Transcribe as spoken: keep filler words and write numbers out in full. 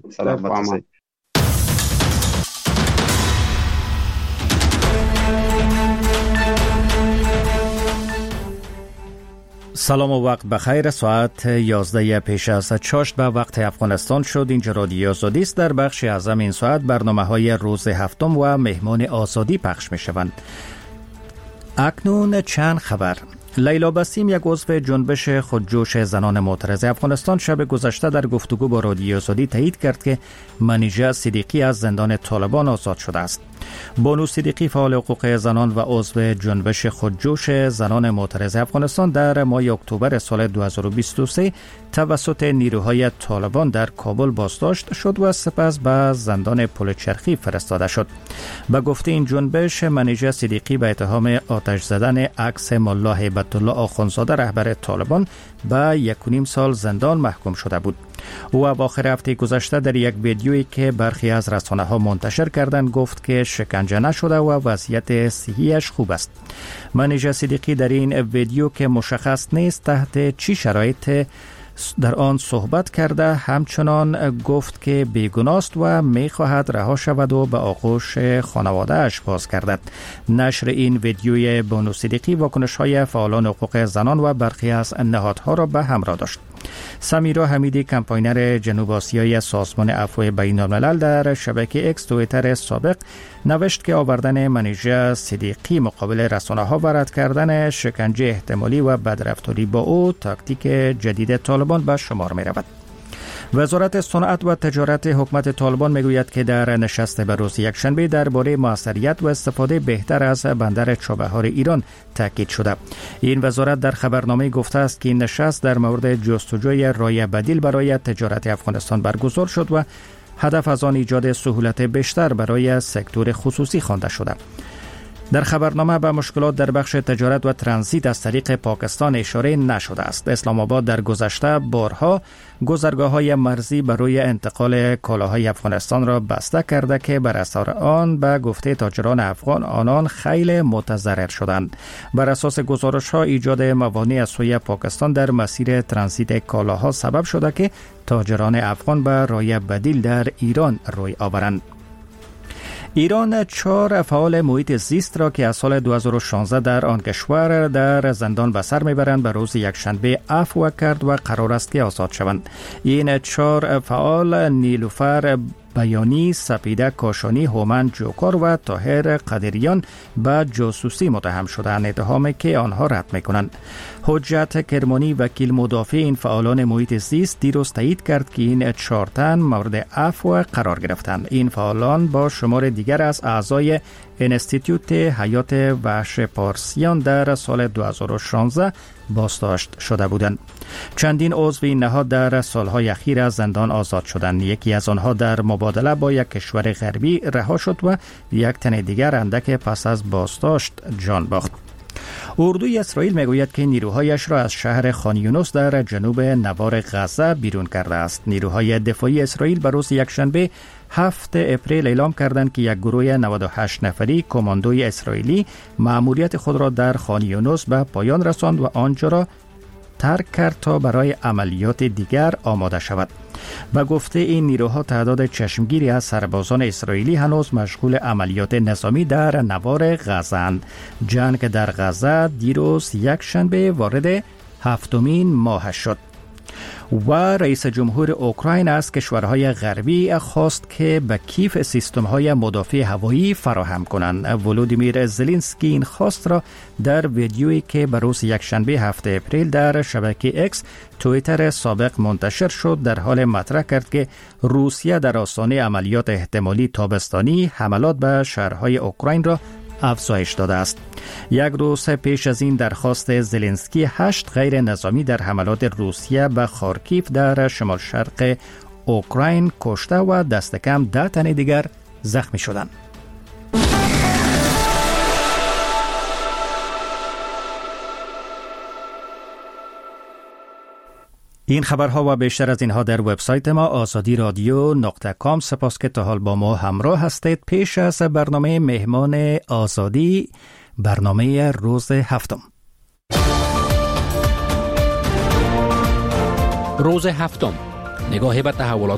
سلامت باشید. سلام و وقت بخیر. ساعت یازده پیش از چاشت به وقت افغانستان شد. اینجا رادیو آزادی است. در بخش اعظم این ساعت برنامه های روز هفتم و مهمان آزادی پخش می شوند. اکنون چند خبر. لیلا بسیم، یک عضو جنبش خودجوش زنان معترض افغانستان، شب گذشته در گفتگو با رادیو آزادی تایید کرد که منیژه صدیقی از زندان طالبان آزاد شده است. بانو صدیقی، فعال حقوق زنان و عضو جنبش خودجوش زنان معترض افغانستان، در ماه اکتبر سال دو هزار و بیست و سه توسط نیروهای طالبان در کابل بازداشت شد و سپس به زندان پلچرخی فرستاده شد. به گفته این جنبش، منیژه صدیقی به اتهام آتش زدن عکس ملا هیبت الله آخوندزاده رهبر طالبان به یک و نیم سال زندان محکوم شده بود. او اواخر هفته گذشته در یک ویدیویی که برخی از رسانه‌ها منتشر کردند گفت که شکنجه نشده و وضعیت صحیش خوب است. منیژه صدیقی در این ویدیو که مشخص نیست تحت چی شرایط در آن صحبت کرده، همچنان گفت که بیگناه است و می‌خواهد رها شود و به آغوش خانواده‌اش بازگردد. نشر این ویدیوی بانو صدیقی واکنش‌های فعالان حقوق زنان و برخی از نهادها را به همراه داشت. سمیرا حمیدی، کمپاینر جنوب آسیایی سازمان عفو بین‌الملل، در شبکه اکس توییتر سابق نوشت که آوردن منیژه صدیقی مقابل رسانه‌ها و رد کردن شکنجه احتمالی و بدرفتاری با او تاکتیک جدید طالبان به شمار می‌رود. وزارت صنعت و تجارت حکومت طالبان میگوید که در نشست به روز یکشنبه درباره موثریت و استفاده بهتر از بندر چابهار ایران تاکید شده. این وزارت در خبرنامه گفته است که این نشست در مورد جستجوی راه بدیل برای تجارت افغانستان برگزار شد و هدف از آن ایجاد سهولت بیشتر برای سکتور خصوصی خوانده شده. در خبرنامه به مشکلات در بخش تجارت و ترانزیت از طریق پاکستان اشاره نشده است. اسلام آباد در گذشته بارها گذرگاه‌های مرزی برای انتقال کالاهای افغانستان را بسته کرده که بر اثر آن به گفته تاجران افغان آنان خیلی متضرر شدند. بر اساس گزارش‌ها ایجاد موانع از سوی پاکستان در مسیر ترانزیت کالاها سبب شده که تاجران افغان به راه بدیل در ایران روی آورند. ایران چهار فعال محیط زیست را که از سال دو هزار و شانزده در آن کشور در زندان به سر میبرند به روز یکشنبه عفو کرد و قرار است که آزاد شوند. این چهار فعال نیلوفر بیانی، سپیده کاشانی، هومن جوکار و طاهر قدریان به جاسوسی متهم شدند، اتهامی که آنها رد میکنند. حجت کرمانی، وکیل مدافع این فعالان محیط زیست، دیروز تایید کرد که این چهار تن مورد عفو قرار گرفتند. این فعالان با شمار دیگر از اعضای انستیتوت حیات وحش پارسیان در سال دو هزار و شانزده بازداشت شده بودند. چندین عضو این نهاد در سالهای اخیر از زندان آزاد شدند. یکی از آنها در مبادله با یک کشور غربی رها شد و یک تن دیگر اندک پس از بازداشت جان باخت. اردوی اسرائیل میگوید که نیروهایش را از شهر خان یونس در جنوب نوار غزه بیرون کرده است. نیروهای دفاعی اسرائیل به روز یکشنبه هفت اپریل اعلام کردند که یک گروه نود و هشت نفری کماندوی اسرائیلی مأموریت خود را در خان یونس به پایان رساند و آنجا را ترک کرد تا برای عملیات دیگر آماده شود. به گفته این نیروها تعداد چشمگیری از سربازان اسرائیلی هنوز مشغول عملیات نظامی در نوار غزه اند. جنگ در غزه دیروز یک شنبه وارد هفتمین ماه شد. و رئیس جمهور اوکراین از کشورهای غربی خواست که به کیف سیستم‌های مدافع هوایی فراهم کنند. ولودیمیر زلنسکی این خواست را در ویدیویی که به روز یکشنبه هفته اپریل در شبکه اکس توییتر سابق منتشر شد در حال مطرح کرد که روسیه در آستانه عملیات احتمالی تابستانی حملات به شهرهای اوکراین را افزایش داده است. یک روز پیش از این درخواست زلنسکی، هشت غیر نظامی در حملات روسیه به خارکیف در شمال شرق اوکراین کشته و دست کم ده تن دیگر زخمی شدند. این خبرها و بیشتر از اینها در وبسایت ما آزادی رادیو نقطه کام. سپاس که تا حال با ما همراه هستید. پیش از برنامه مهمان آزادی، برنامه روز هفتم. روز هفتم، نگاهی به تحولات